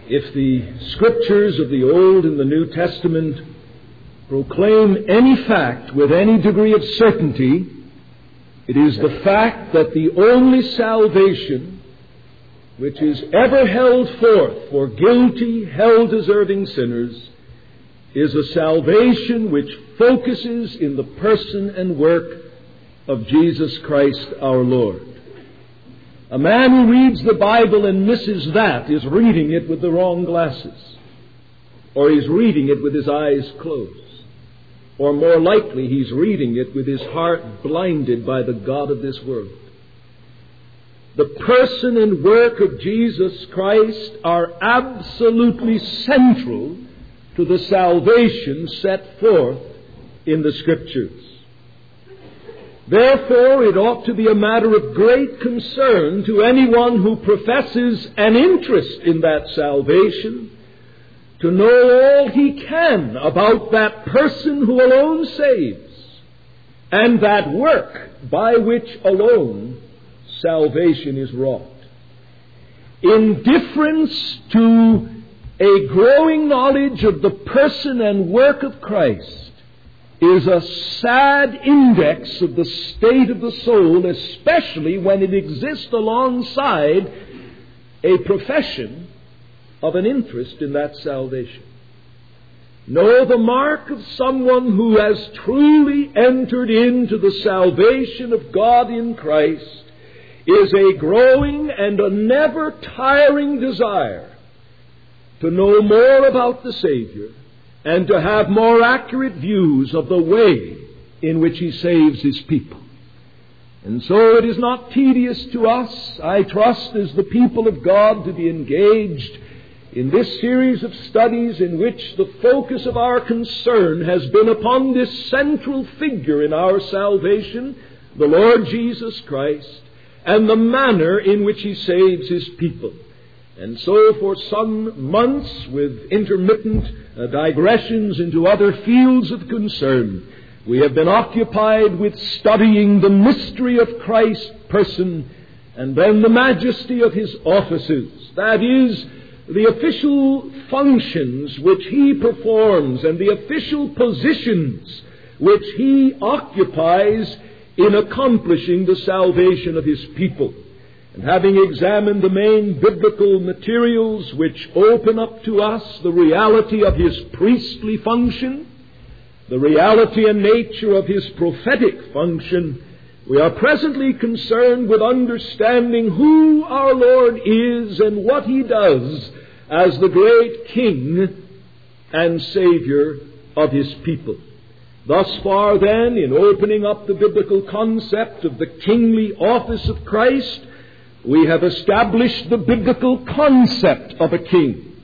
If the Scriptures of the Old and the New Testament proclaim any fact with any degree of certainty, it is the fact that the only salvation which is ever held forth for guilty, hell-deserving sinners is a salvation which focuses in the person and work of Jesus Christ our Lord. A man who reads the Bible and misses that is reading it with the wrong glasses, or he's reading it with his eyes closed, or more likely he's reading it with his heart blinded by the god of this world. The person and work of Jesus Christ are absolutely central to the salvation set forth in the Scriptures. Therefore, it ought to be a matter of great concern to anyone who professes an interest in that salvation to know all he can about that person who alone saves and that work by which alone salvation is wrought. Indifference to a growing knowledge of the person and work of Christ is a sad index of the state of the soul, especially when it exists alongside a profession of an interest in that salvation. No, the mark of someone who has truly entered into the salvation of God in Christ is a growing and a never-tiring desire to know more about the Savior and to have more accurate views of the way in which He saves His people. And so it is not tedious to us, I trust, as the people of God, to be engaged in this series of studies in which the focus of our concern has been upon this central figure in our salvation, the Lord Jesus Christ, and the manner in which He saves His people. And so for some months, with intermittent digressions into other fields of concern, we have been occupied with studying the mystery of Christ's person and then the majesty of His offices. That is, the official functions which He performs and the official positions which He occupies in accomplishing the salvation of His people. And having examined the main biblical materials which open up to us the reality of His priestly function, the reality and nature of His prophetic function, we are presently concerned with understanding who our Lord is and what He does as the great King and Savior of His people. Thus far, then, in opening up the biblical concept of the kingly office of Christ, we have established the biblical concept of a king.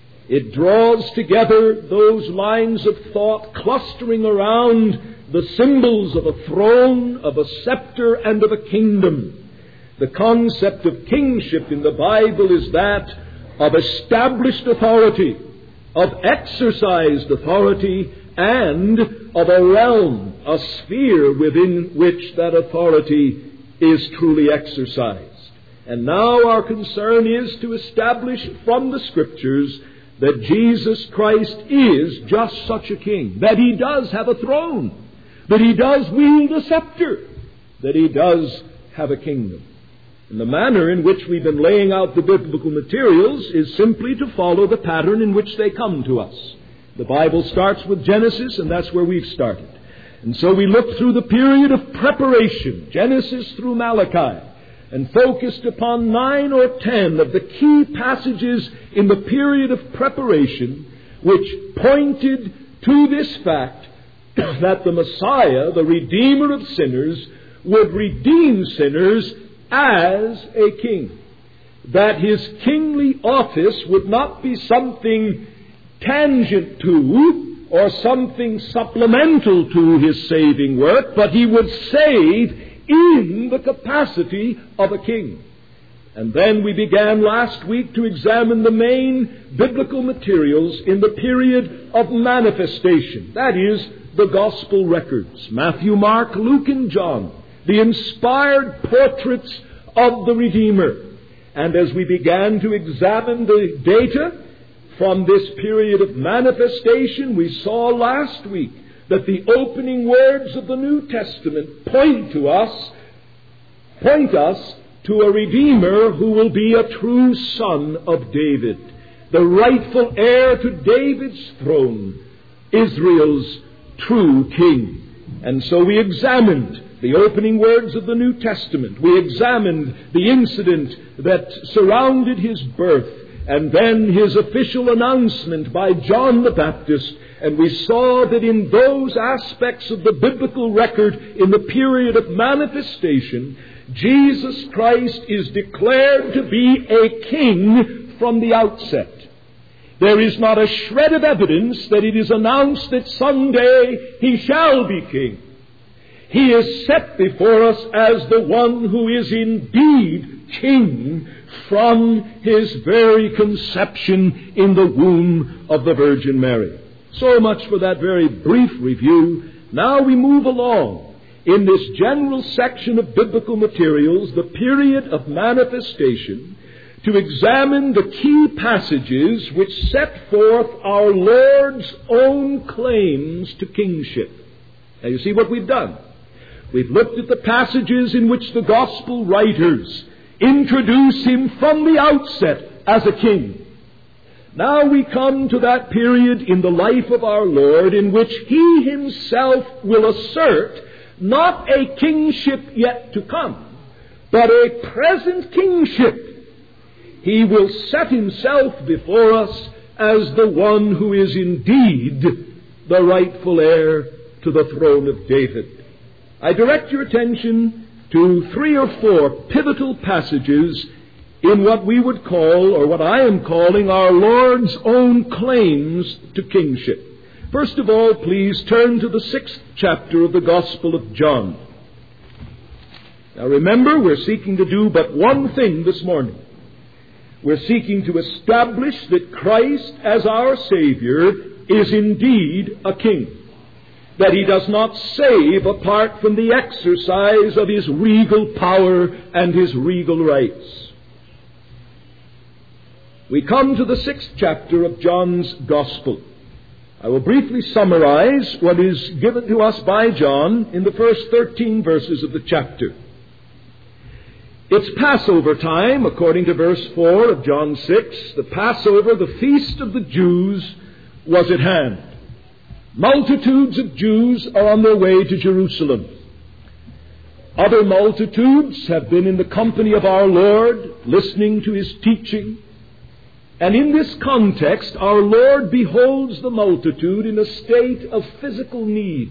It draws together those lines of thought clustering around the symbols of a throne, of a scepter, and of a kingdom. The concept of kingship in the Bible is that of established authority, of exercised authority, and of a realm, a sphere within which that authority is truly exercised. And now our concern is to establish from the Scriptures that Jesus Christ is just such a king, that He does have a throne, that He does wield a scepter, that He does have a kingdom. And the manner in which we've been laying out the biblical materials is simply to follow the pattern in which they come to us. The Bible starts with Genesis, and that's where we've started. And so we look through the period of preparation, Genesis through Malachi, and focused upon 9 or 10 of the key passages in the period of preparation which pointed to this fact that the Messiah, the Redeemer of sinners, would redeem sinners as a king. That His kingly office would not be something tangent to or something supplemental to His saving work, but He would save in the capacity of a king. And then we began last week to examine the main biblical materials in the period of manifestation. That is, the gospel records, Matthew, Mark, Luke, and John, the inspired portraits of the Redeemer. And as we began to examine the data from this period of manifestation, we saw last week that the opening words of the New Testament point us to a Redeemer who will be a true son of David, the rightful heir to David's throne, Israel's true king. And so we examined the opening words of the New Testament. We examined the incident that surrounded his birth, and then his official announcement by John the Baptist. And we saw that in those aspects of the biblical record in the period of manifestation, Jesus Christ is declared to be a king from the outset. There is not a shred of evidence that it is announced that someday he shall be king. He is set before us as the one who is indeed king from his very conception in the womb of the Virgin Mary. So much for that very brief review. Now we move along in this general section of biblical materials, the period of manifestation, to examine the key passages which set forth our Lord's own claims to kingship. Now you see what we've done. We've looked at the passages in which the gospel writers introduce him from the outset as a king. Now we come to that period in the life of our Lord in which he himself will assert not a kingship yet to come, but a present kingship. He will set himself before us as the one who is indeed the rightful heir to the throne of David. I direct your attention to 3 or 4 pivotal passages in what we would call, or what I am calling, our Lord's own claims to kingship. First of all, please turn to the 6th chapter of the Gospel of John. Now remember, we're seeking to do but one thing this morning. We're seeking to establish that Christ as our Savior is indeed a king. That he does not save apart from the exercise of his regal power and his regal rights. We come to the 6th chapter of John's Gospel. I will briefly summarize what is given to us by John in the first 13 verses of the chapter. It's Passover time, according to verse 4 of John 6. The Passover, the feast of the Jews, was at hand. Multitudes of Jews are on their way to Jerusalem. Other multitudes have been in the company of our Lord, listening to his teaching. And in this context, our Lord beholds the multitude in a state of physical need.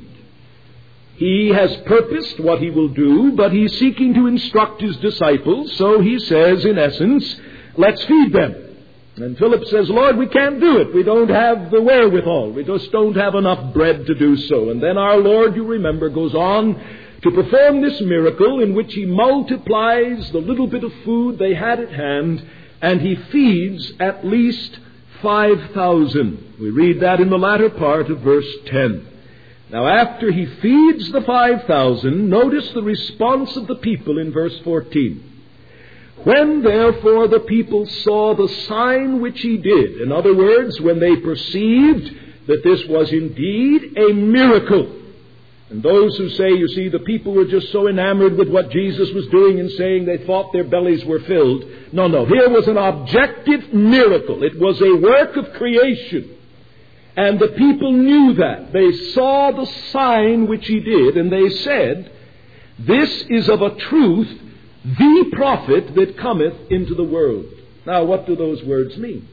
He has purposed what he will do, but he's seeking to instruct his disciples. So he says, in essence, let's feed them. And Philip says, Lord, we can't do it. We don't have the wherewithal. We just don't have enough bread to do so. And then our Lord, you remember, goes on to perform this miracle in which he multiplies the little bit of food they had at hand, and he feeds at least 5,000. We read that in the latter part of verse 10. Now, after he feeds the 5,000, notice the response of the people in verse 14. When, therefore, the people saw the sign which he did, in other words, when they perceived that this was indeed a miracle, and those who say, you see, the people were just so enamored with what Jesus was doing and saying they thought their bellies were filled. No, here was an objective miracle. It was a work of creation. And the people knew that. They saw the sign which he did, and they said, this is of a truth the prophet that cometh into the world. Now, what do those words mean?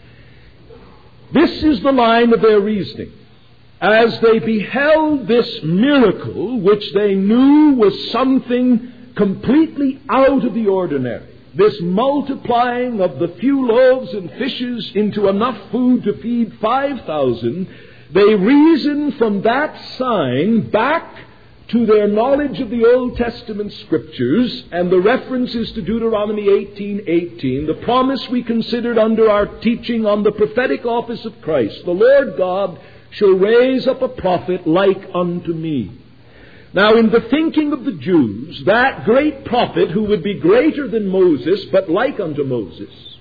This is the line of their reasoning. As they beheld this miracle, which they knew was something completely out of the ordinary, this multiplying of the few loaves and fishes into enough food to feed 5,000, they reason from that sign back to their knowledge of the Old Testament Scriptures and the references to Deuteronomy 18:18, the promise we considered under our teaching on the prophetic office of Christ. The Lord God shall raise up a prophet like unto me. Now, in the thinking of the Jews, that great prophet who would be greater than Moses, but like unto Moses,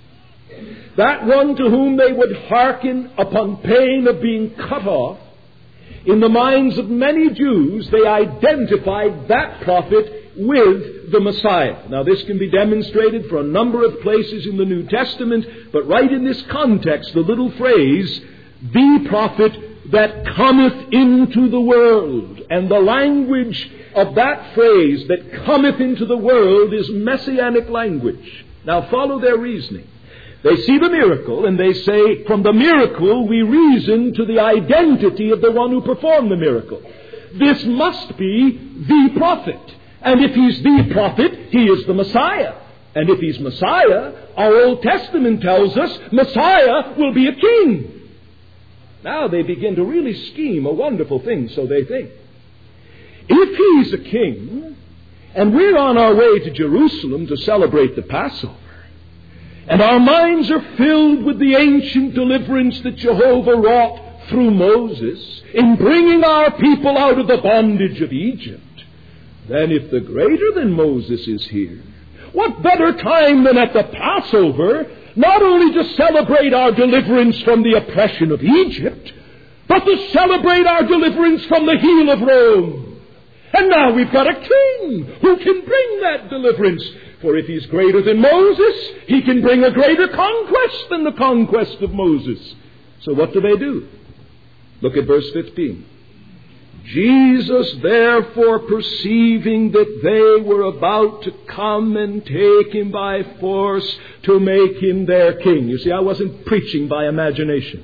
that one to whom they would hearken upon pain of being cut off, in the minds of many Jews, they identified that prophet with the Messiah. Now, this can be demonstrated for a number of places in the New Testament, but right in this context, the little phrase, the prophet that cometh into the world. And the language of that phrase, that cometh into the world, is messianic language. Now, follow their reasoning. They see the miracle, and they say, from the miracle we reason to the identity of the one who performed the miracle. This must be the prophet. And if he's the prophet, he is the Messiah. And if he's Messiah, our Old Testament tells us Messiah will be a king. Now they begin to really scheme a wonderful thing, so they think. If he's a king, and we're on our way to Jerusalem to celebrate the Passover, and our minds are filled with the ancient deliverance that Jehovah wrought through Moses in bringing our people out of the bondage of Egypt, then if the greater than Moses is here, what better time than at the Passover, not only to celebrate our deliverance from the oppression of Egypt, but to celebrate our deliverance from the heel of Rome. And now we've got a king who can bring that deliverance. For if he's greater than Moses, he can bring a greater conquest than the conquest of Moses. So what do? Look at verse 15. Jesus, therefore, perceiving that they were about to come and take him by force to make him their king. You see, I wasn't preaching by imagination.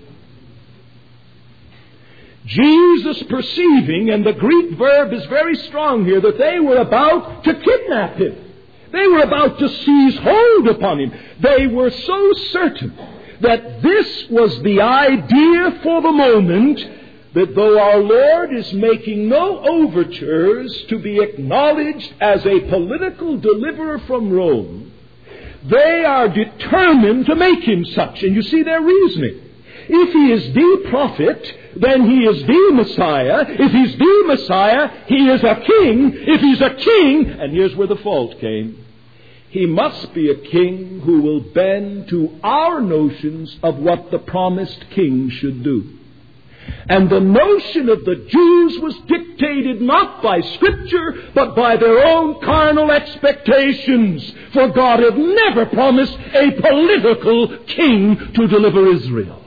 Jesus perceiving, and the Greek verb is very strong here, that they were about to kidnap him. They were about to seize hold upon him. They were so certain that this was the idea for the moment, that though our Lord is making no overtures to be acknowledged as a political deliverer from Rome, they are determined to make him such. And you see their reasoning. If he is the prophet, then he is the Messiah. If he's the Messiah, he is a king. If he's a king, and here's where the fault came, he must be a king who will bend to our notions of what the promised king should do. And the notion of the Jews was dictated not by Scripture, but by their own carnal expectations. For God had never promised a political king to deliver Israel.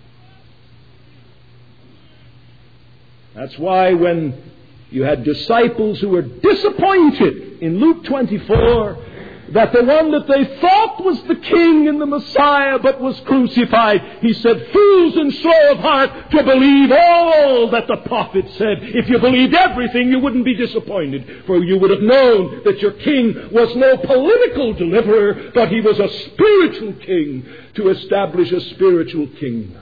That's why when you had disciples who were disappointed in Luke 24, that the one that they thought was the king and the Messiah but was crucified, he said, fools and slow of heart to believe all that the prophet said. If you believed everything, you wouldn't be disappointed, for you would have known that your king was no political deliverer, but he was a spiritual king to establish a spiritual kingdom.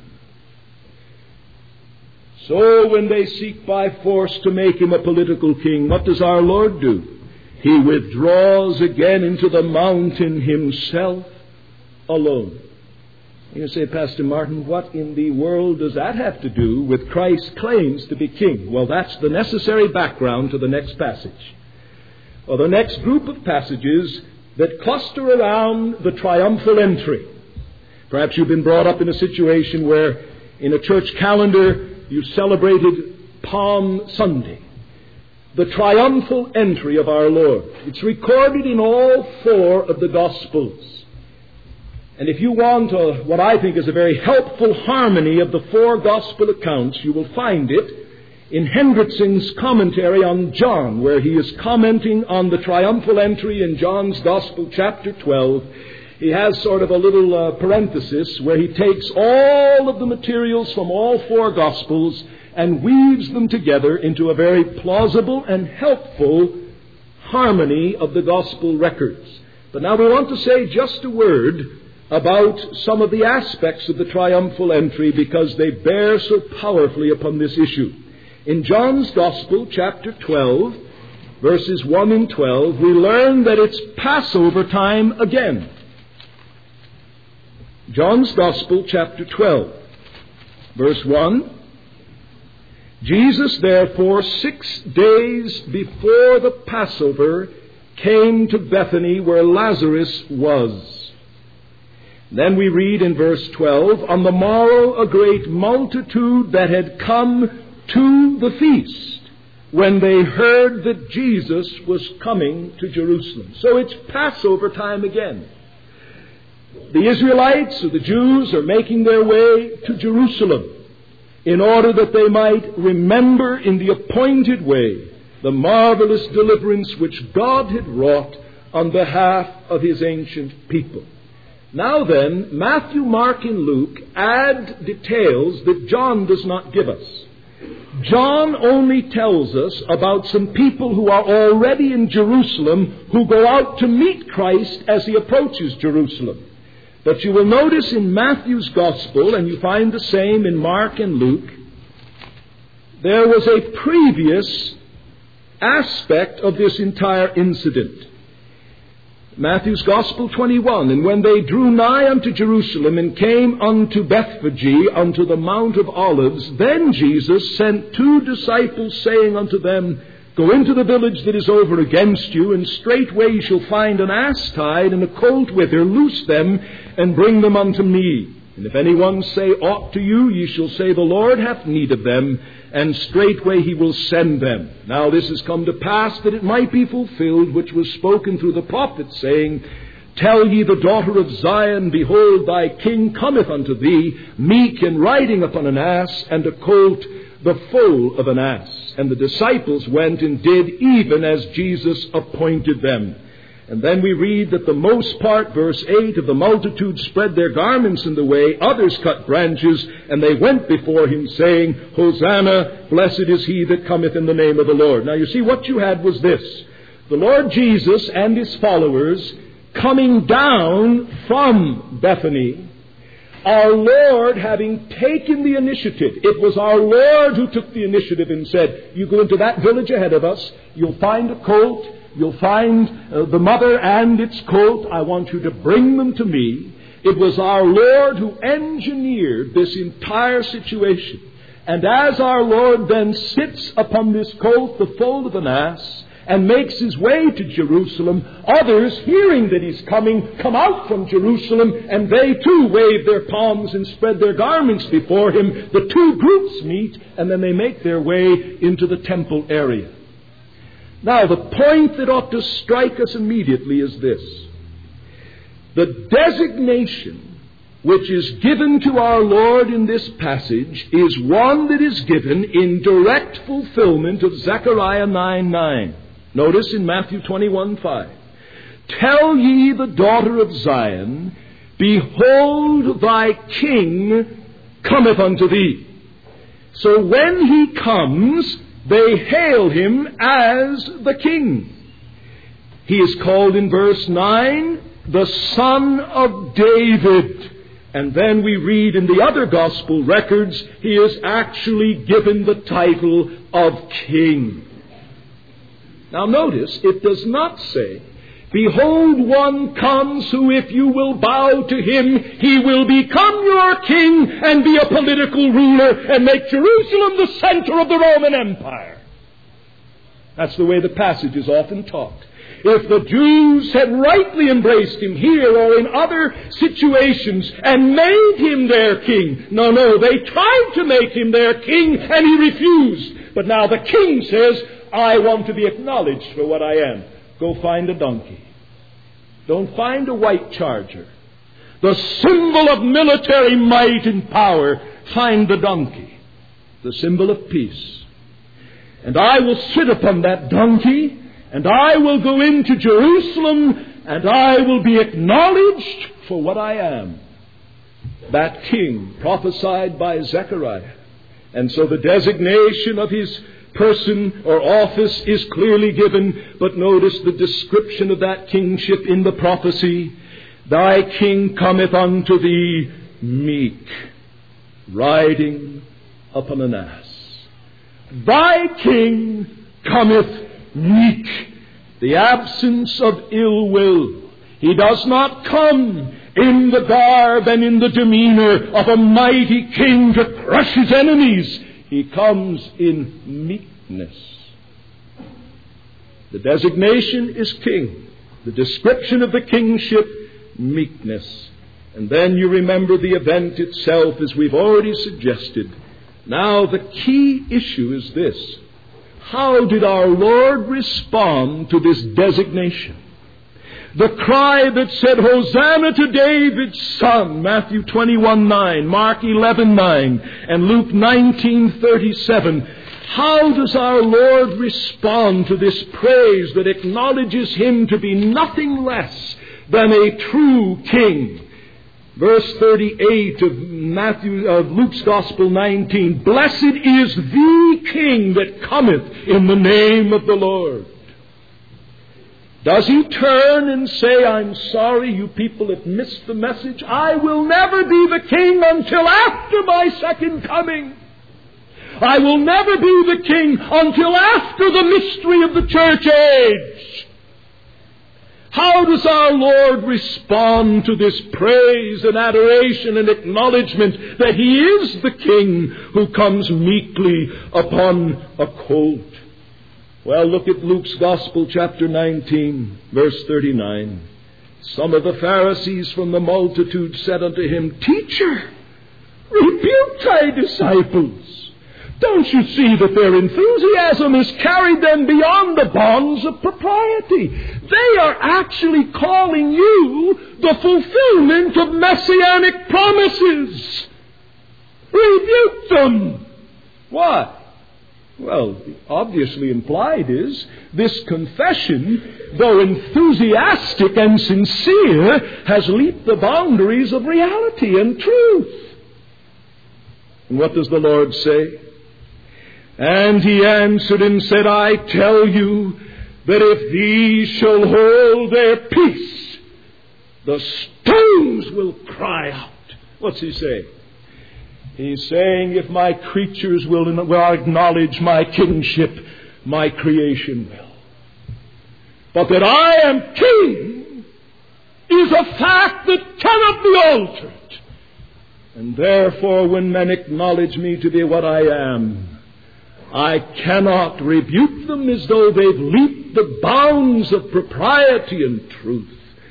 So when they seek by force to make him a political king, what does our Lord do? He withdraws again into the mountain himself alone. You say, Pastor Martin, what in the world does that have to do with Christ's claims to be king? Well, that's the necessary background to the next passage. Or the next group of passages that cluster around the triumphal entry. Perhaps you've been brought up in a situation where in a church calendar you celebrated Palm Sunday. The triumphal entry of our Lord. It's recorded in all four of the Gospels. And if you want what I think is a very helpful harmony of the four Gospel accounts, you will find it in Hendrickson's commentary on John, where he is commenting on the triumphal entry in John's Gospel, chapter 12. He has sort of a little parenthesis where he takes all of the materials from all four Gospels and weaves them together into a very plausible and helpful harmony of the Gospel records. But now we want to say just a word about some of the aspects of the triumphal entry because they bear so powerfully upon this issue. In John's Gospel, chapter 12, verses 1 and 12, we learn that it's Passover time again. John's Gospel, chapter 12, verse 1. Jesus, therefore, 6 days before the Passover, came to Bethany where Lazarus was, Then we read in verse 12, on the morrow a great multitude that had come to the feast, when they heard that Jesus was coming to Jerusalem. So it's Passover time again. The Israelites, or the Jews, are making their way to Jerusalem in order that they might remember in the appointed way the marvelous deliverance which God had wrought on behalf of his ancient people. Now then, Matthew, Mark, and Luke add details that John does not give us. John only tells us about some people who are already in Jerusalem who go out to meet Christ as he approaches Jerusalem. But you will notice in Matthew's Gospel, and you find the same in Mark and Luke, there was a previous aspect of this entire incident. Matthew's Gospel 21, and when they drew nigh unto Jerusalem and came unto Bethphage, unto the Mount of Olives, then Jesus sent 2 disciples, saying unto them, Go into the village that is over against you, and straightway ye shall find an ass tied and a colt with her. Loose them, and bring them unto me. And if any one say aught to you, ye shall say, The Lord hath need of them, and straightway he will send them. Now this has come to pass, that it might be fulfilled, which was spoken through the prophet, saying, Tell ye the daughter of Zion, Behold, thy king cometh unto thee, meek and riding upon an ass, and a colt, the foal of an ass. And the disciples went and did even as Jesus appointed them. And then we read that the most part, verse 8, of the multitude spread their garments in the way, others cut branches, and they went before him, saying, Hosanna, blessed is he that cometh in the name of the Lord. Now you see, what you had was this. The Lord Jesus and his followers coming down from Bethany, our Lord having taken the initiative. It was our Lord who took the initiative and said, You go into that village ahead of us, you'll find a colt, you'll find the mother and its colt. I want you to bring them to me. It was our Lord who engineered this entire situation. And as our Lord then sits upon this colt, the foal of an ass, and makes his way to Jerusalem, others, hearing that he's coming, come out from Jerusalem, and they too wave their palms and spread their garments before him. The 2 groups meet, and then they make their way into the temple area. Now, the point that ought to strike us immediately is this. The designation which is given to our Lord in this passage is one that is given in direct fulfillment of Zechariah 9:9. Notice in Matthew 21:5. Tell ye the daughter of Zion, Behold, thy king cometh unto thee. So when he comes, they hail him as the king. He is called in verse 9, the Son of David. And then we read in the other gospel records, he is actually given the title of king. Now notice, it does not say, Behold, one comes who, if you will bow to him, he will become your king and be a political ruler and make Jerusalem the center of the Roman Empire. That's the way the passage is often taught. If the Jews had rightly embraced him here or in other situations and made him their king, no, they tried to make him their king and he refused. But now the king says, I want to be acknowledged for what I am. Go find a donkey. Don't find a white charger. The symbol of military might and power. Find the donkey. The symbol of peace. And I will sit upon that donkey, and I will go into Jerusalem, and I will be acknowledged for what I am. That king prophesied by Zechariah. And so the designation of his person or office is clearly given, but notice the description of that kingship in the prophecy. Thy king cometh unto thee meek, riding upon an ass. Thy king cometh meek, the absence of ill will. He does not come in the garb and in the demeanor of a mighty king to crush his enemies. He comes in meekness. The designation is king. The description of the kingship, meekness. And then you remember the event itself, as we've already suggested. Now the key issue is this. How did our Lord respond to this designation? The cry that said, Hosanna to David's son, Matthew 21:9, Mark 11:9, and Luke 19:37. How does our Lord respond to this praise that acknowledges him to be nothing less than a true king? Verse 38 of Luke's Gospel 19, Blessed is the King that cometh in the name of the Lord. Does he turn and say, I'm sorry, you people have missed the message. I will never be the king until after my second coming. I will never be the king until after the mystery of the church age. How does our Lord respond to this praise and adoration and acknowledgement that he is the king who comes meekly upon a colt? Well, look at Luke's Gospel, chapter 19, verse 39. Some of the Pharisees from the multitude said unto him, Teacher, rebuke thy disciples. Don't you see that their enthusiasm has carried them beyond the bonds of propriety? They are actually calling you the fulfillment of messianic promises. Rebuke them. Why? Well, obviously implied is this confession, though enthusiastic and sincere, has leaped the boundaries of reality and truth. And what does the Lord say? And he answered and said, I tell you that if these shall hold their peace, the stones will cry out. What's he saying? He's saying, if my creatures will acknowledge my kingship, my creation will. But that I am king is a fact that cannot be altered. And therefore, when men acknowledge me to be what I am, I cannot rebuke them as though they've leaped the bounds of propriety and truth.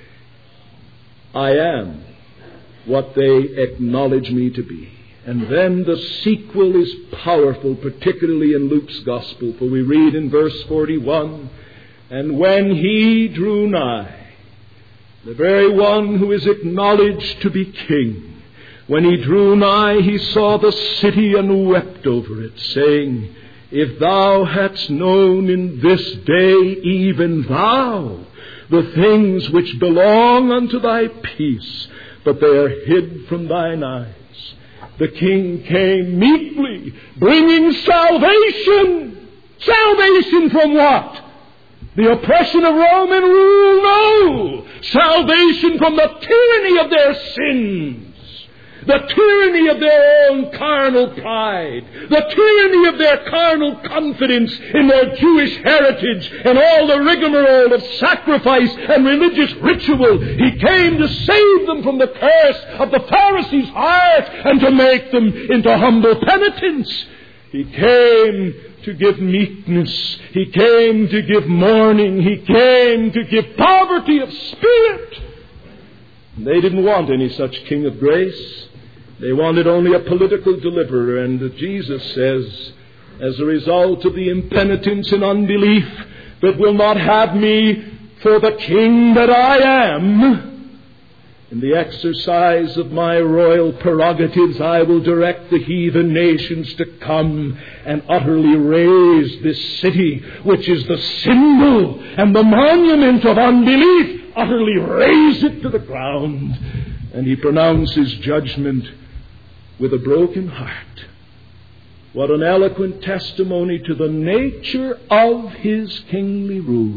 I am what they acknowledge me to be. And then the sequel is powerful, particularly in Luke's Gospel, for we read in verse 41, And when he drew nigh, the very one who is acknowledged to be king, when he drew nigh, he saw the city and wept over it, saying, If thou hadst known in this day, even thou, the things which belong unto thy peace, but they are hid from thine eyes. The king came meekly, bringing salvation. Salvation from what? The oppression of Roman rule? No! Salvation from the tyranny of their sins. The tyranny of their own carnal pride. The tyranny of their carnal confidence in their Jewish heritage and all the rigmarole of sacrifice and religious ritual. He came to save them from the curse of the Pharisees' heart and to make them into humble penitents. He came to give meekness. He came to give mourning. He came to give poverty of spirit. They didn't want any such king of grace. They wanted only a political deliverer. And Jesus says, as a result of the impenitence and unbelief that will not have me for the king that I am, in the exercise of my royal prerogatives, I will direct the heathen nations to come and utterly raze this city, which is the symbol and the monument of unbelief, utterly raze it to the ground. And he pronounces judgment with a broken heart. What an eloquent testimony to the nature of his kingly rule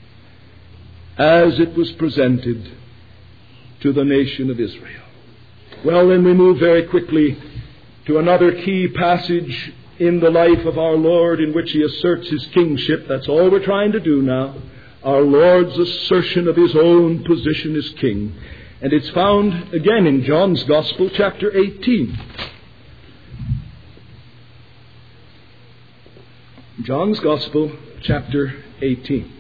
as it was presented to the nation of Israel. Well, then we move very quickly to another key passage in the life of our Lord in which he asserts his kingship. That's all we're trying to do now. Our Lord's assertion of his own position as king. And it's found again in John's Gospel, chapter 18. John's Gospel, chapter 18.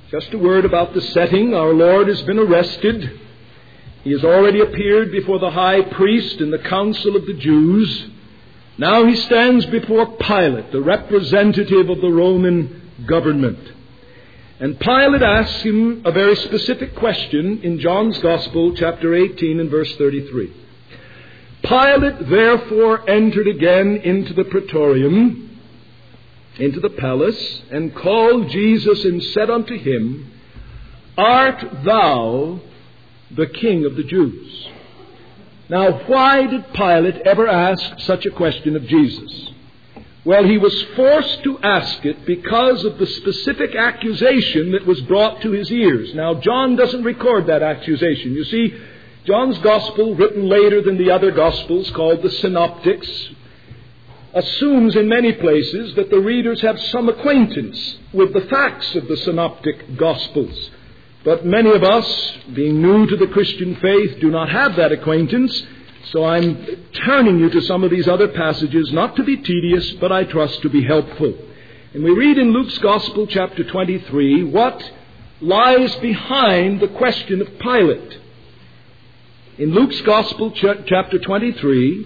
Just a word about the setting. Our Lord has been arrested. He has already appeared before the high priest and the council of the Jews. Now he stands before Pilate, the representative of the Roman government. And Pilate asks him a very specific question in John's Gospel, chapter 18 and verse 33. Pilate therefore entered again into the praetorium, into the palace, and called Jesus and said unto him, Art thou the King of the Jews? Now, why did Pilate ever ask such a question of Jesus? Well, he was forced to ask it because of the specific accusation that was brought to his ears. Now, John doesn't record that accusation. You see, John's Gospel, written later than the other Gospels, called the Synoptics, assumes in many places that the readers have some acquaintance with the facts of the Synoptic Gospels. But many of us, being new to the Christian faith, do not have that acquaintance. So I'm turning you to some of these other passages, not to be tedious, but I trust to be helpful. And we read in Luke's Gospel, chapter 23, what lies behind the question of Pilate. In Luke's Gospel, chapter 23,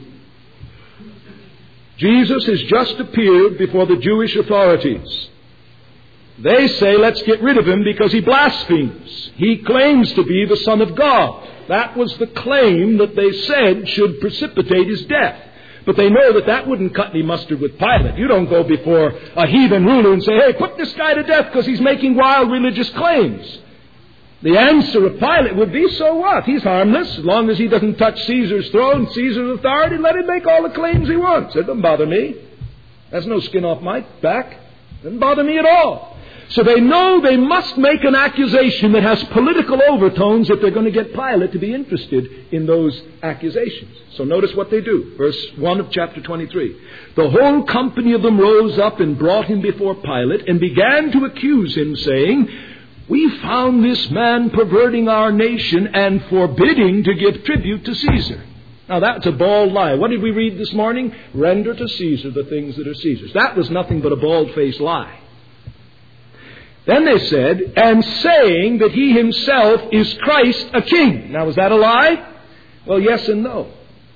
Jesus has just appeared before the Jewish authorities. They say, let's get rid of him because he blasphemes. He claims to be the Son of God. That was the claim that they said should precipitate his death. But they know that that wouldn't cut any mustard with Pilate. You don't go before a heathen ruler and say, hey, put this guy to death because he's making wild religious claims. The answer of Pilate would be, so what? He's harmless. As long as he doesn't touch Caesar's throne, Caesar's authority, let him make all the claims he wants. It doesn't bother me. That's no skin off my back. It doesn't bother me at all. So they know they must make an accusation that has political overtones if they're going to get Pilate to be interested in those accusations. So notice what they do. Verse 1 of chapter 23. The whole company of them rose up and brought him before Pilate and began to accuse him, saying, We found this man perverting our nation and forbidding to give tribute to Caesar. Now that's a bald lie. What did we read this morning? Render to Caesar the things that are Caesar's. That was nothing but a bald-faced lie. Then they said, and saying that he himself is Christ, a king. Now, is that a lie? Well, yes and no.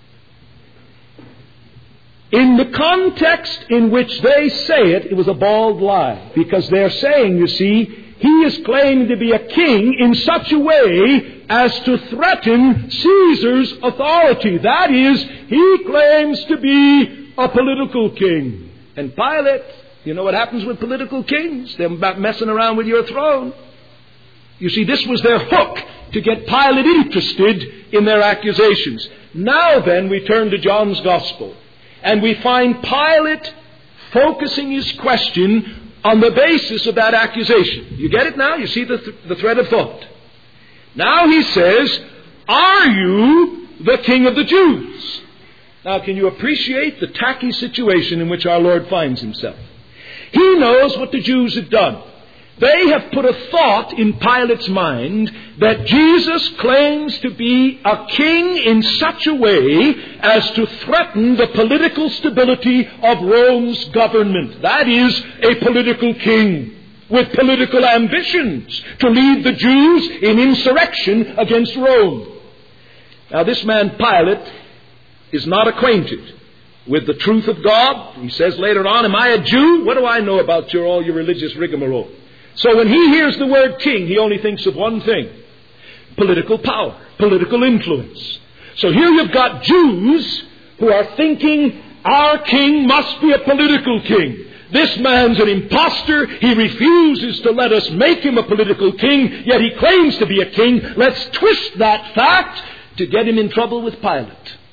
In the context in which they say it, it was a bald lie. Because they're saying, you see, he is claiming to be a king in such a way as to threaten Caesar's authority. That is, he claims to be a political king. And Pilate, you know what happens with political kings? They're messing around with your throne. You see, this was their hook to get Pilate interested in their accusations. Now then, we turn to John's Gospel. And we find Pilate focusing his question on the basis of that accusation. You get it now? You see the thread of thought. Now he says, Are you the King of the Jews? Now, can you appreciate the tacky situation in which our Lord finds himself? He knows what the Jews have done. They have put a thought in Pilate's mind that Jesus claims to be a king in such a way as to threaten the political stability of Rome's government. That is, a political king with political ambitions to lead the Jews in insurrection against Rome. Now, this man Pilate is not acquainted with the truth of God. He says later on, am I a Jew? What do I know about all your religious rigmarole? So when he hears the word king, he only thinks of one thing: political power, political influence. So here you've got Jews who are thinking, our king must be a political king. This man's an imposter. He refuses to let us make him a political king, yet he claims to be a king. Let's twist that fact to get him in trouble with Pilate.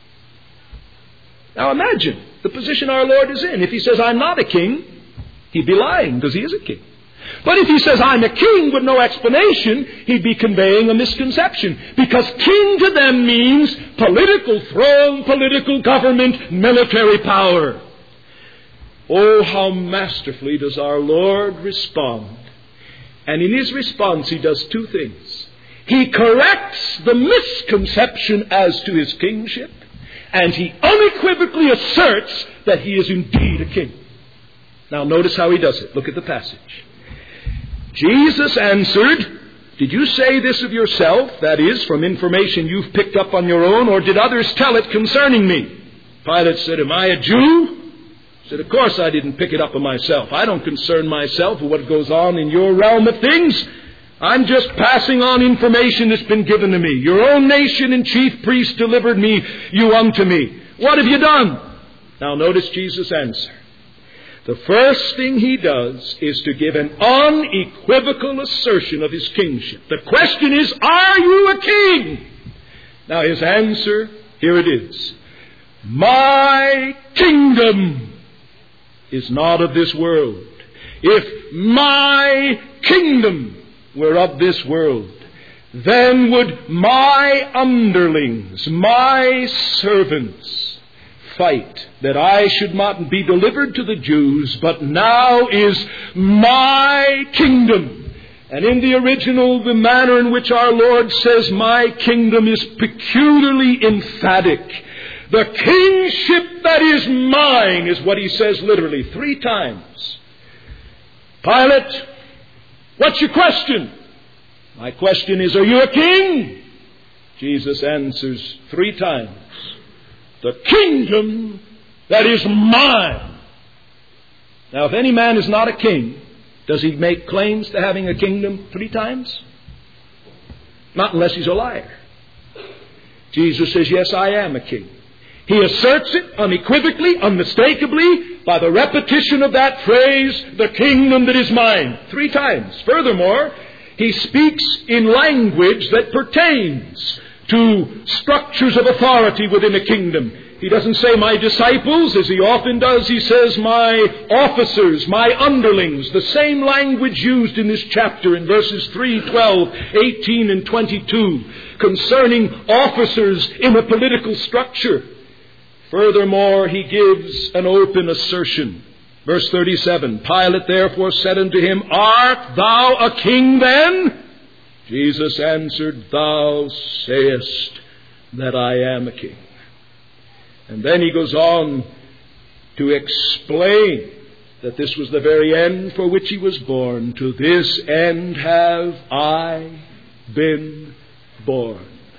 Now imagine the position our Lord is in. If he says, I'm not a king, he'd be lying because he is a king. But if he says, I'm a king with no explanation, he'd be conveying a misconception. Because king to them means political throne, political government, military power. Oh, how masterfully does our Lord respond. And in his response, he does two things. He corrects the misconception as to his kingship, and he unequivocally asserts that he is indeed a king. Now notice how he does it. Look at the passage. Jesus answered, "Did you say this of yourself, that is, from information you've picked up on your own, or did others tell it concerning me?" Pilate said, "Am I a Jew?" He said, "Of course I didn't pick it up on myself. I don't concern myself with what goes on in your realm of things. I'm just passing on information that's been given to me. Your own nation and chief priest delivered you unto me. What have you done?" Now notice Jesus' answer. The first thing he does is to give an unequivocal assertion of his kingship. The question is, are you a king? Now his answer, here it is. "My kingdom is not of this world. If my kingdom were of this world, then would my underlings, my servants, fight that I should not be delivered to the Jews, but now is my kingdom." And in the original, the manner in which our Lord says "my kingdom" is peculiarly emphatic. The kingship that is mine is what he says literally 3 times. "Pilate, what's your question?" "My question is, are you a king?" Jesus answers 3 times, "The kingdom that is mine." Now, if any man is not a king, does he make claims to having a kingdom 3 times? Not unless he's a liar. Jesus says, "Yes, I am a king." He asserts it unequivocally, unmistakably, by the repetition of that phrase, "the kingdom that is mine," 3 times. Furthermore, he speaks in language that pertains to structures of authority within a kingdom. He doesn't say "my disciples," as he often does. He says "my officers, my underlings." The same language used in this chapter in verses 3, 12, 18, and 22 concerning officers in a political structure. Furthermore, he gives an open assertion. Verse 37, "Pilate therefore said unto him, Art thou a king then? Jesus answered, Thou sayest that I am a king." And then he goes on to explain that this was the very end for which he was born. "To this end have I been born."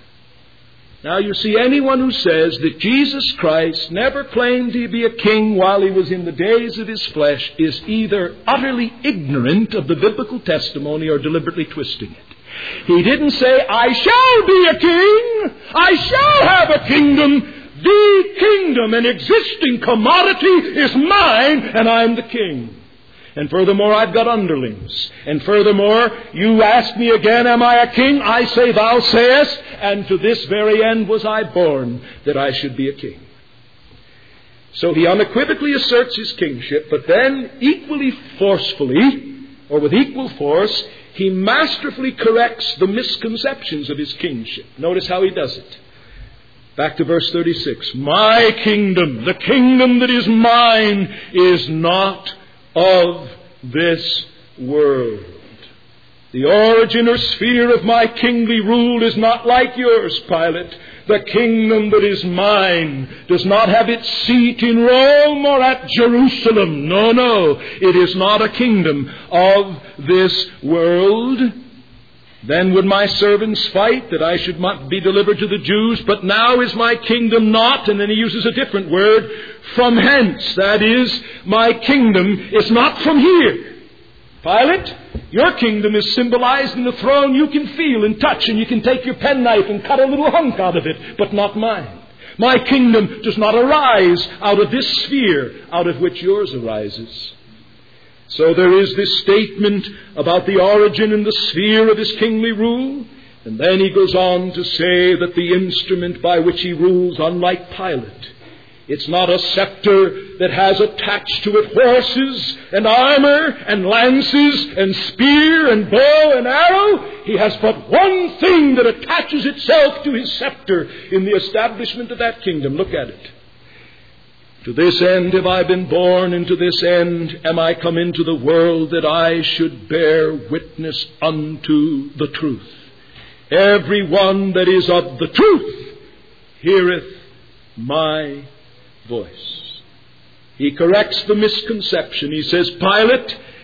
Now you see, anyone who says that Jesus Christ never claimed to be a king while he was in the days of his flesh is either utterly ignorant of the biblical testimony or deliberately twisting it. He didn't say, "I shall be a king, I shall have a kingdom. The kingdom, an existing commodity, is mine, and I'm the king. And furthermore, I've got underlings. And furthermore, you ask me again, am I a king? I say, Thou sayest, and to this very end was I born, that I should be a king." So he unequivocally asserts his kingship, but then equally forcefully, or with equal force, he masterfully corrects the misconceptions of his kingship. Notice how he does it. Back to verse 36. "My kingdom, the kingdom that is mine, is not of this world. The origin or sphere of my kingly rule is not like yours, Pilate. The kingdom that is mine does not have its seat in Rome or at Jerusalem. No, it is not a kingdom of this world. Then would my servants fight that I should not be delivered to the Jews, but now is my kingdom not," and then he uses a different word, "from hence." That is, my kingdom is not from here. Pilate, your kingdom is symbolized in the throne you can feel and touch, and you can take your penknife and cut a little hunk out of it, but not mine. My kingdom does not arise out of this sphere out of which yours arises. So there is this statement about the origin and the sphere of his kingly rule. And then he goes on to say that the instrument by which he rules, unlike Pilate, it's not a scepter that has attached to it horses and armor and lances and spear and bow and arrow. He has but one thing that attaches itself to his scepter in the establishment of that kingdom. Look at it. "To this end have I been born, and to this end am I come into the world, that I should bear witness unto the truth. Every one that is of the truth heareth my voice." He corrects the misconception. He says, "Pilate,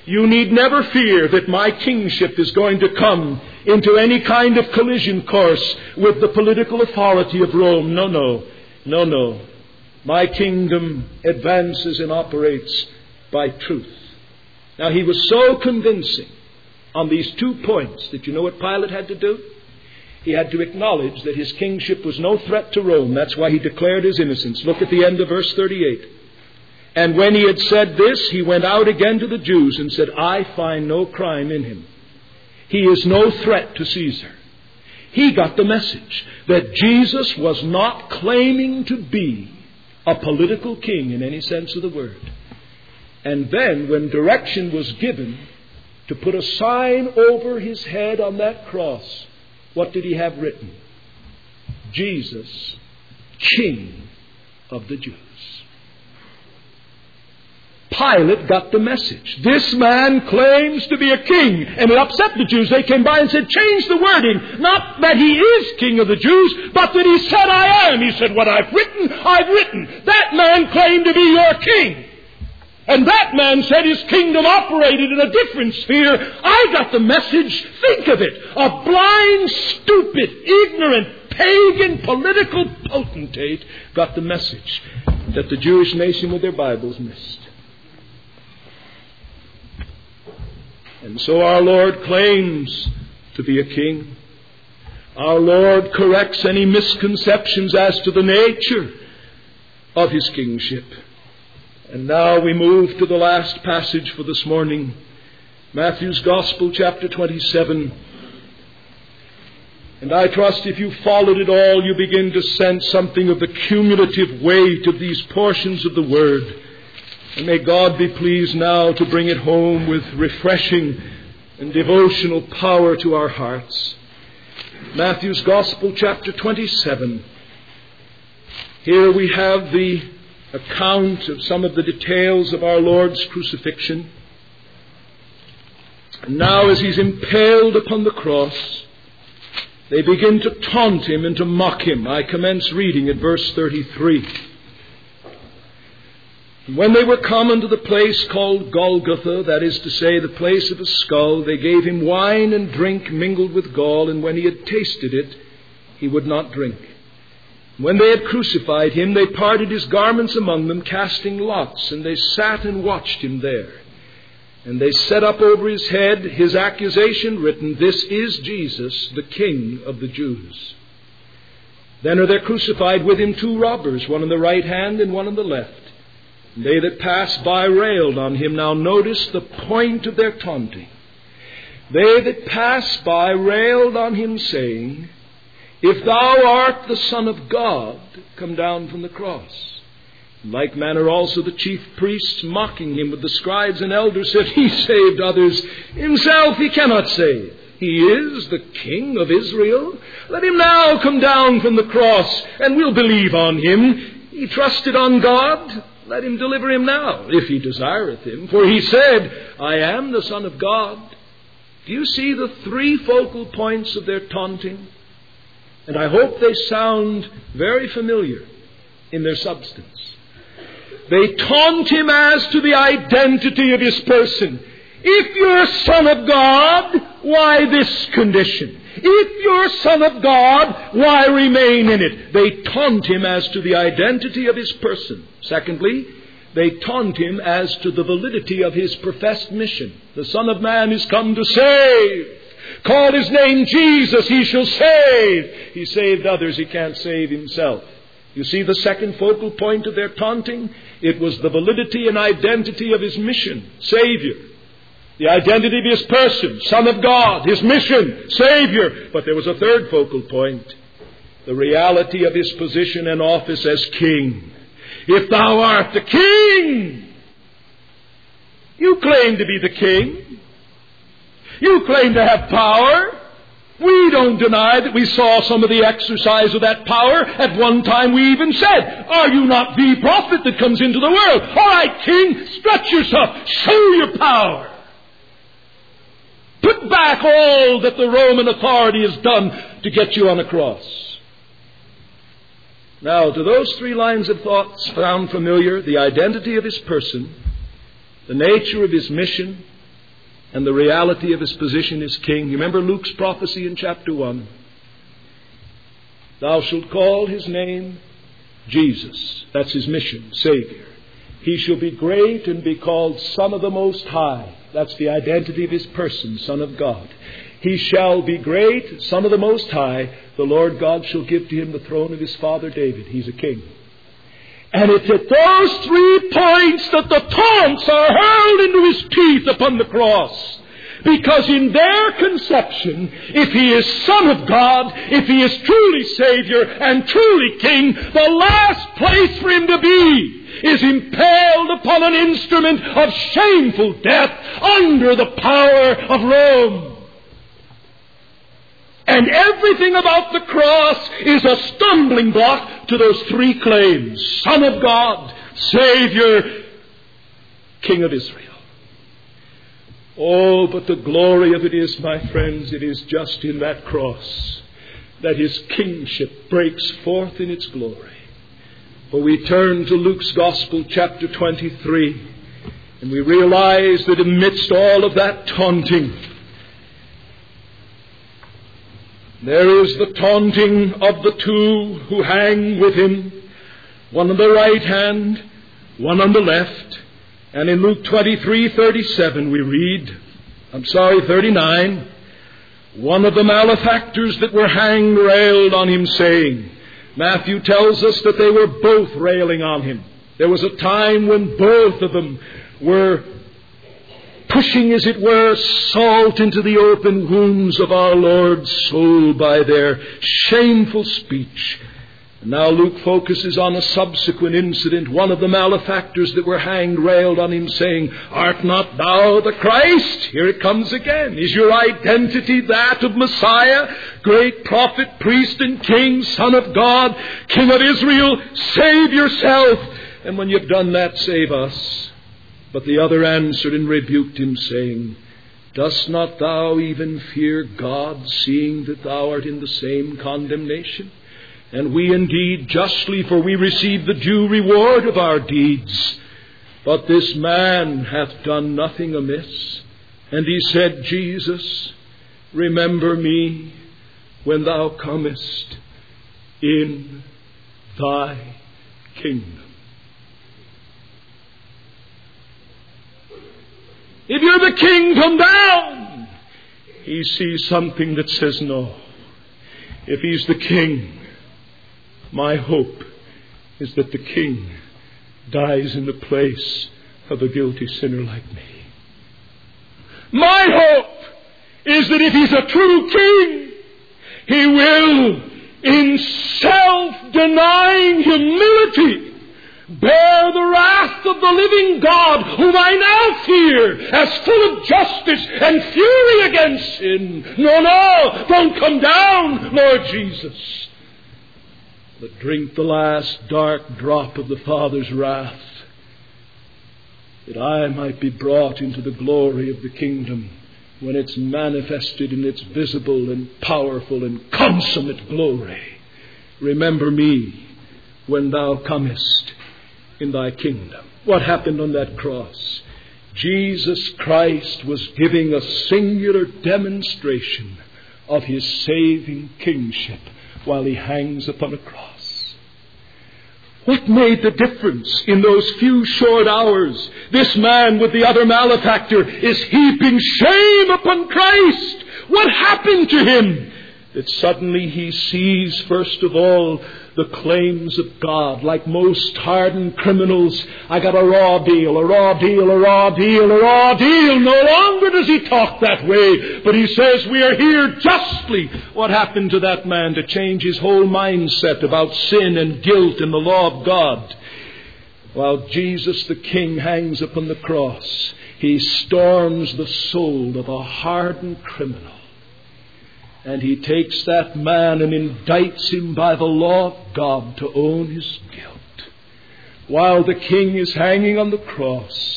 You need never fear that my kingship is going to come into any kind of collision course with the political authority of Rome. No. My kingdom advances and operates by truth. Now, he was so convincing on these 2 points that you know what Pilate had to do? He had to acknowledge that his kingship was no threat to Rome. That's why he declared his innocence. Look at the end of verse 38. And when he had said this, he went out again to the Jews and said, I find no crime in him. He is no threat to Caesar. He got the message that Jesus was not claiming to be a political king in any sense of the word. And then when direction was given to put a sign over his head on that cross, what did he have written? Jesus, King of the Jews. Pilate got the message. This man claims to be a king. And it upset the Jews. They came by and said, change the wording. Not that he is King of the Jews, but that he said, I am. He said, what I've written, I've written. That man claimed to be your king. And that man said his kingdom operated in a different sphere. I got the message. Think of it. A blind, stupid, ignorant, pagan, political potentate got the message that the Jewish nation with their Bibles missed. And so our Lord claims to be a king. Our Lord corrects any misconceptions as to the nature of his kingship. And now we move to the last passage for this morning, Matthew's Gospel, chapter 27. And I trust if you followed it all, you begin to sense something of the cumulative weight of these portions of the Word. And may God be pleased now to bring it home with refreshing and devotional power to our hearts. Matthew's Gospel, chapter 27. Here we have the account of some of the details of our Lord's crucifixion. And now as he's impaled upon the cross, they begin to taunt him and to mock him. I commence reading at verse 33. When they were come unto the place called Golgotha, that is to say, the place of a skull, they gave him wine and drink mingled with gall, and when he had tasted it, he would not drink. When they had crucified him, they parted his garments among them, casting lots, and they sat and watched him there. And they set up over his head his accusation written, This is Jesus, the King of the Jews. Then are there crucified with him 2 robbers, one on the right hand and one on the left. And they that passed by railed on him. Now notice the point of their taunting. They that passed by railed on him, saying, If thou art the Son of God, come down from the cross. In like manner also the chief priests, mocking him with the scribes and elders, said, He saved others, himself he cannot save. He is the King of Israel. Let him now come down from the cross, and we'll believe on him. He trusted on God. Let him deliver him now, if he desireth him. For he said, I am the Son of God. Do you see the 3 focal points of their taunting? And I hope they sound very familiar in their substance. They taunt him as to the identity of his person. If you're Son of God, why this condition? If you're Son of God, why remain in it? They taunt him as to the identity of his person. Secondly, they taunt him as to the validity of his professed mission. The Son of Man is come to save. Call his name Jesus, he shall save. He saved others, he can't save himself. You see the second focal point of their taunting? It was the validity and identity of his mission, Savior. The identity of his person, Son of God, his mission, Savior. But there was a third focal point, the reality of his position and office as King. If thou art the King, you claim to be the King. You claim to have power. We don't deny that we saw some of the exercise of that power. At one time we even said, Are you not the prophet that comes into the world? All right, King, stretch yourself. Show your power. Put back all that the Roman authority has done to get you on a cross. Now, to those 3 lines of thoughts found familiar, the identity of his person, the nature of his mission, And the reality of his position as king. You remember Luke's prophecy in chapter 1? Thou shalt call his name Jesus. That's his mission, Savior. He shall be great and be called Son of the Most High. That's the identity of his person, Son of God. He shall be great, Son of the Most High. The Lord God shall give to him the throne of his father David. He's a king. And it's at those 3 points that the taunts are hurled into his teeth upon the cross. Because in their conception, if he is Son of God, if he is truly Savior and truly King, the last place for him to be is impaled upon an instrument of shameful death under the power of Rome. And everything about the cross is a stumbling block to those 3 claims. Son of God, Savior, King of Israel. Oh, but the glory of it is, my friends, it is just in that cross that his kingship breaks forth in its glory. For we turn to Luke's Gospel, chapter 23, and we realize that amidst all of that taunting, there is the taunting of the 2 who hang with him, one on the right hand, one on the left. And in Luke 23:37 we read, 39, one of the malefactors that were hanged railed on him, saying, Matthew tells us that they were both railing on him. There was a time when both of them were pushing, as it were, salt into the open wounds of our Lord's soul by their shameful speech. And now Luke focuses on a subsequent incident. One of the malefactors that were hanged railed on him, saying, Art not thou the Christ? Here it comes again. Is your identity that of Messiah, great prophet, priest and king, Son of God, King of Israel? Save yourself. And when you've done that, save us. But the other answered and rebuked him, saying, Dost not thou even fear God, seeing that thou art in the same condemnation? And we indeed justly, for we receive the due reward of our deeds. But this man hath done nothing amiss. And he said, Jesus, remember me when thou comest in thy kingdom. If you're the king, come down. He sees something that says no. If he's the king, my hope is that the king dies in the place of a guilty sinner like me. My hope is that if he's a true king, he will, in self-denying humility, bear the wrath of the living God, whom I now fear, as full of justice and fury against sin. No, don't come down, Lord Jesus. But drink the last dark drop of the Father's wrath, that I might be brought into the glory of the kingdom when it's manifested in its visible and powerful and consummate glory. Remember me when thou comest in thy kingdom. What happened on that cross? Jesus Christ was giving a singular demonstration of his saving kingship while he hangs upon a cross. What made the difference in those few short hours? This man with the other malefactor is heaping shame upon Christ. What happened to him? That suddenly he sees, first of all, the claims of God. Like most hardened criminals, I got a raw deal, a raw deal, a raw deal, a raw deal. No longer does he talk that way, but he says we are here justly. What happened to that man to change his whole mindset about sin and guilt and the law of God? While Jesus the King hangs upon the cross, he storms the soul of a hardened criminal. And he takes that man and indicts him by the law of God to own his guilt. While the King is hanging on the cross, he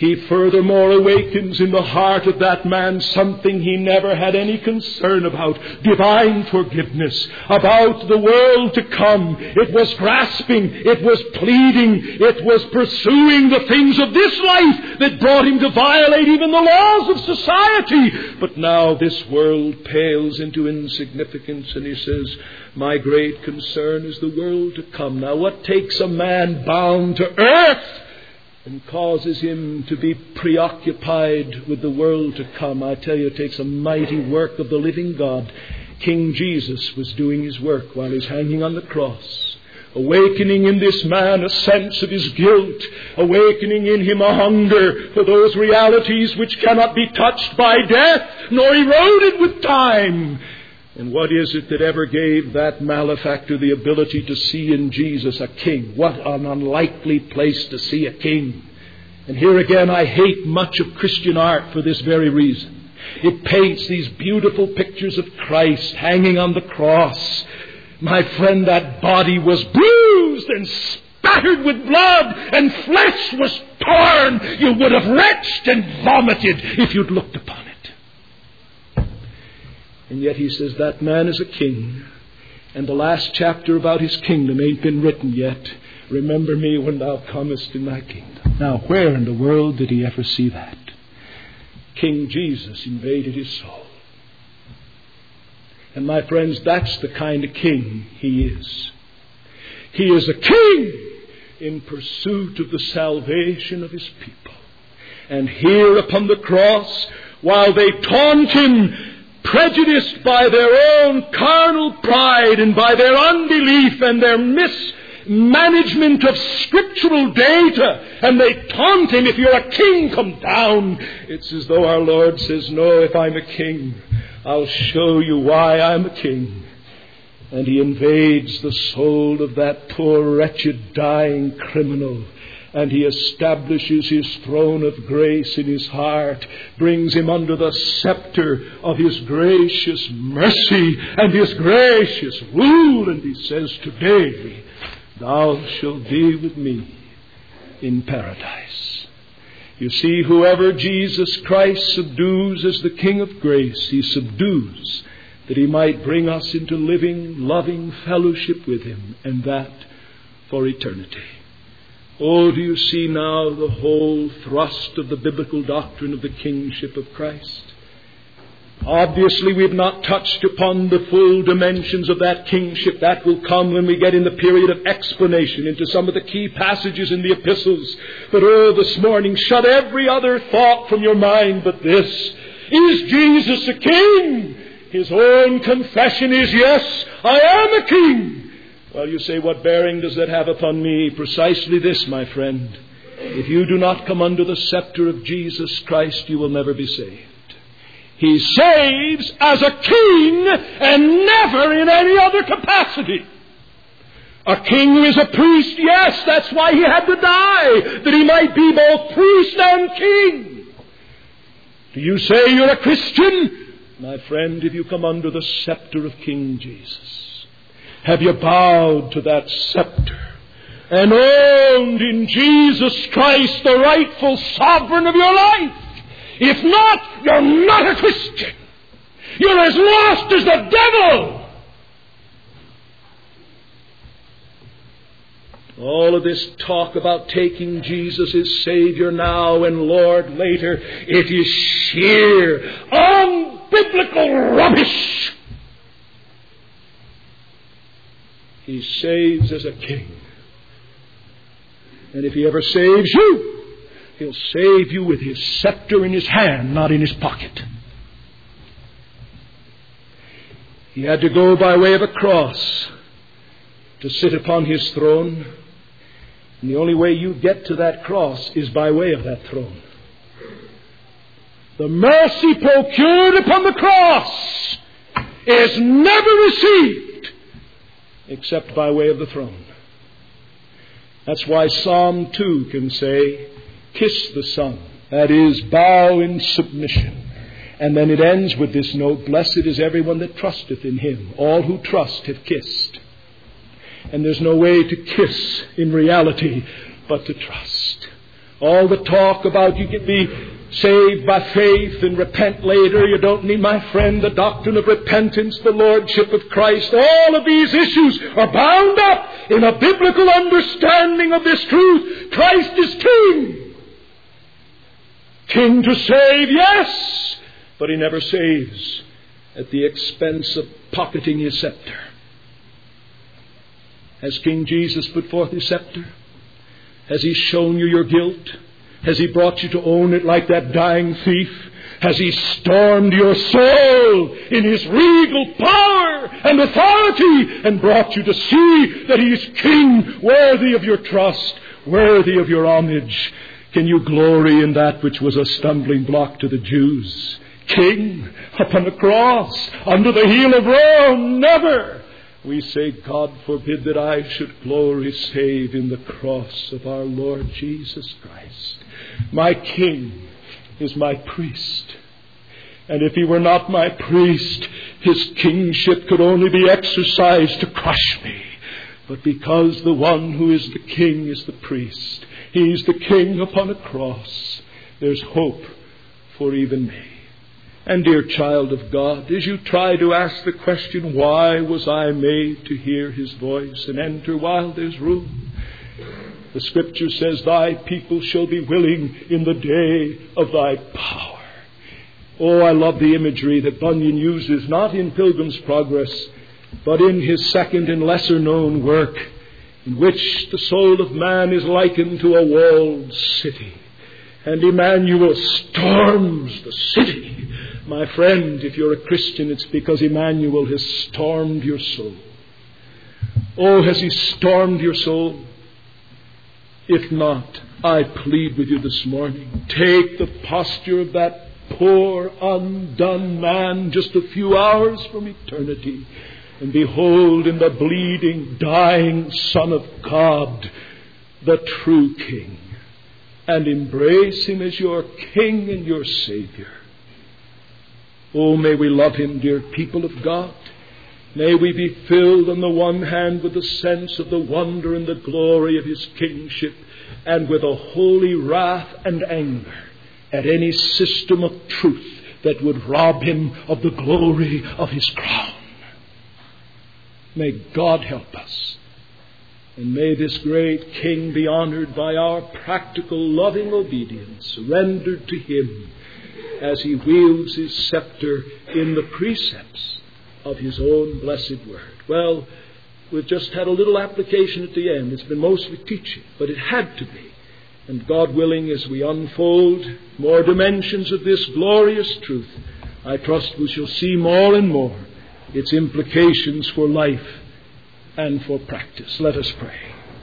He furthermore awakens in the heart of that man something he never had any concern about: divine forgiveness, about the world to come. It was grasping, it was pleading, it was pursuing the things of this life that brought him to violate even the laws of society. But now this world pales into insignificance, and he says, my great concern is the world to come. Now what takes a man bound to earth and causes him to be preoccupied with the world to come? I tell you, it takes a mighty work of the living God. King Jesus was doing his work while he's hanging on the cross, awakening in this man a sense of his guilt, awakening in him a hunger for those realities which cannot be touched by death nor eroded with time. And what is it that ever gave that malefactor the ability to see in Jesus a king? What an unlikely place to see a king. And here again, I hate much of Christian art for this very reason. It paints these beautiful pictures of Christ hanging on the cross. My friend, that body was bruised and spattered with blood, and flesh was torn. You would have retched and vomited if you'd looked upon it. And yet he says that man is a king, and the last chapter about his kingdom ain't been written yet. Remember me when thou comest in thy kingdom. Now, where in the world did he ever see that? King Jesus invaded his soul. And my friends, that's the kind of king he is. He is a king in pursuit of the salvation of his people. And here upon the cross, while they taunt him, prejudiced by their own carnal pride and by their unbelief and their mismanagement of scriptural data, and they taunt him, if you're a king, come down. It's as though our Lord says, no, if I'm a king, I'll show you why I'm a king. And he invades the soul of that poor, wretched, dying criminal, and he establishes his throne of grace in his heart, brings him under the scepter of his gracious mercy and his gracious rule, and he says, today thou shalt be with me in paradise. You see, whoever Jesus Christ subdues as the King of grace, he subdues that he might bring us into living, loving fellowship with him, and that for eternity. Oh, do you see now the whole thrust of the biblical doctrine of the kingship of Christ? Obviously, we have not touched upon the full dimensions of that kingship. That will come when we get in the period of explanation into some of the key passages in the epistles. But oh, this morning, shut every other thought from your mind but this. Is Jesus a king? His own confession is, yes, I am a king. Well, you say, what bearing does that have upon me? Precisely this, my friend. If you do not come under the scepter of Jesus Christ, you will never be saved. He saves as a king and never in any other capacity. A king who is a priest, yes, that's why he had to die, that he might be both priest and king. Do you say you're a Christian? My friend, if you come under the scepter of King Jesus, have you bowed to that scepter and owned in Jesus Christ the rightful sovereign of your life? If not, you're not a Christian. You're as lost as the devil. All of this talk about taking Jesus as Savior now and Lord later, it is sheer, unbiblical rubbish. He saves as a king. And if he ever saves you, he'll save you with his scepter in his hand, not in his pocket. He had to go by way of a cross to sit upon his throne. And the only way you get to that cross is by way of that throne. The mercy procured upon the cross is never received except by way of the throne. That's why Psalm 2 can say, kiss the Son. That is, bow in submission. And then it ends with this note, blessed is everyone that trusteth in him. All who trust have kissed. And there's no way to kiss in reality but to trust. All the talk about you can be saved by faith and repent later. You don't need, my friend, the doctrine of repentance, the lordship of Christ. All of these issues are bound up in a biblical understanding of this truth. Christ is King. King to save, yes, but He never saves at the expense of pocketing His scepter. Has King Jesus put forth His scepter? Has He shown you your guilt? Has He brought you to own it like that dying thief? Has He stormed your soul in His regal power and authority and brought you to see that He is King, worthy of your trust, worthy of your homage? Can you glory in that which was a stumbling block to the Jews? King upon a cross, under the heel of Rome? Never! We say, God forbid that I should glory save in the cross of our Lord Jesus Christ. My King is my priest. And if He were not my priest, His kingship could only be exercised to crush me. But because the one who is the King is the priest, He's the King upon a cross, there's hope for even me. And dear child of God, as you try to ask the question, why was I made to hear His voice and enter while there's room? The Scripture says, Thy people shall be willing in the day of Thy power. Oh, I love the imagery that Bunyan uses, not in Pilgrim's Progress, but in his second and lesser known work, in which the soul of man is likened to a walled city. And Emmanuel storms the city. My friend, if you're a Christian, it's because Emmanuel has stormed your soul. Oh, has He stormed your soul? If not, I plead with you this morning, take the posture of that poor, undone man just a few hours from eternity, and behold in the bleeding, dying Son of God, the true King, and embrace Him as your King and your Savior. Oh, may we love Him, dear people of God. May we be filled on the one hand with the sense of the wonder and the glory of His kingship, and with a holy wrath and anger at any system of truth that would rob Him of the glory of His crown. May God help us. And may this great King be honored by our practical, loving obedience, rendered to Him as He wields His scepter in the precepts of His own blessed word. Well, we've just had a little application at the end. It's been mostly teaching, but it had to be. And God willing, as we unfold more dimensions of this glorious truth, I trust we shall see more and more its implications for life and for practice. Let us pray.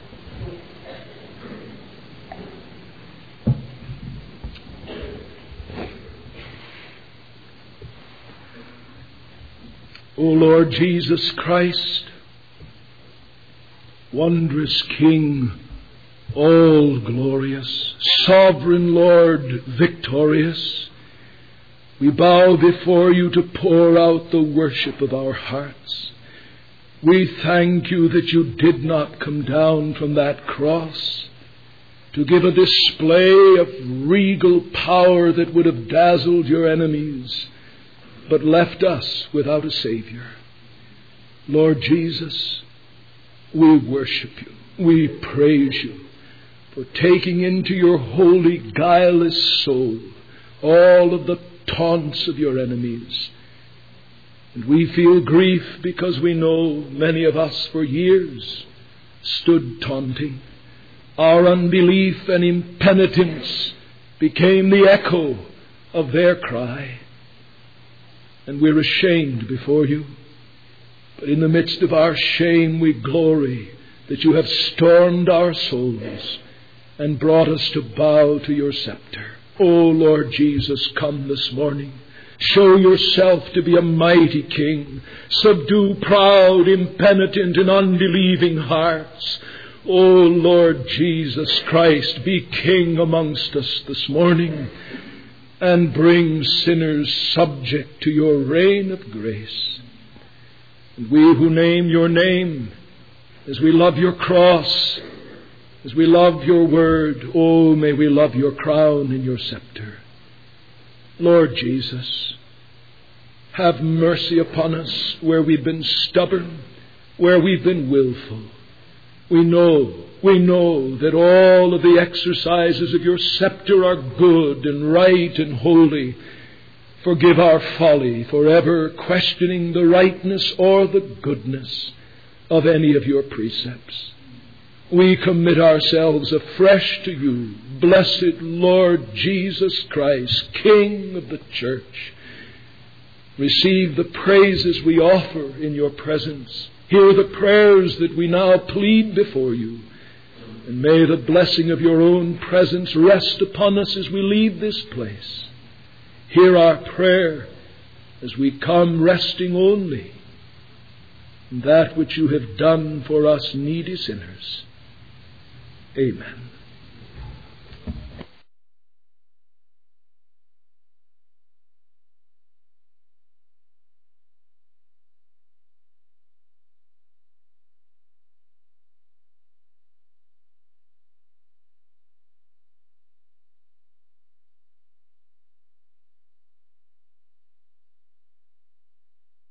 O Lord Jesus Christ, wondrous King, all glorious, sovereign Lord, victorious, we bow before You to pour out the worship of our hearts. We thank You that You did not come down from that cross to give a display of regal power that would have dazzled Your enemies, but left us without a Savior. Lord Jesus, we worship You. We praise You for taking into Your holy, guileless soul all of the taunts of Your enemies. And we feel grief because we know many of us for years stood taunting. Our unbelief and impenitence became the echo of their cry. And we're ashamed before You. But in the midst of our shame, we glory that You have stormed our souls and brought us to bow to Your scepter. O Lord Jesus, come this morning. Show Yourself to be a mighty King. Subdue proud, impenitent, and unbelieving hearts. O Lord Jesus Christ, be King amongst us this morning, and bring sinners subject to Your reign of grace. And we who name Your name, as we love Your cross, As we love your word, oh, may we love your crown and your scepter. Lord Jesus, have mercy upon us where we've been stubborn, where we've been willful. We know that all of the exercises of your scepter are good and right and holy. Forgive our folly for ever questioning the rightness or the goodness of any of your precepts. We commit ourselves afresh to you, blessed Lord Jesus Christ, King of the church. Receive the praises we offer in your presence. Hear the prayers that we now plead before you. And may the blessing of your own presence rest upon us as we leave this place. Hear our prayer as we come resting only in that which you have done for us needy sinners. Amen.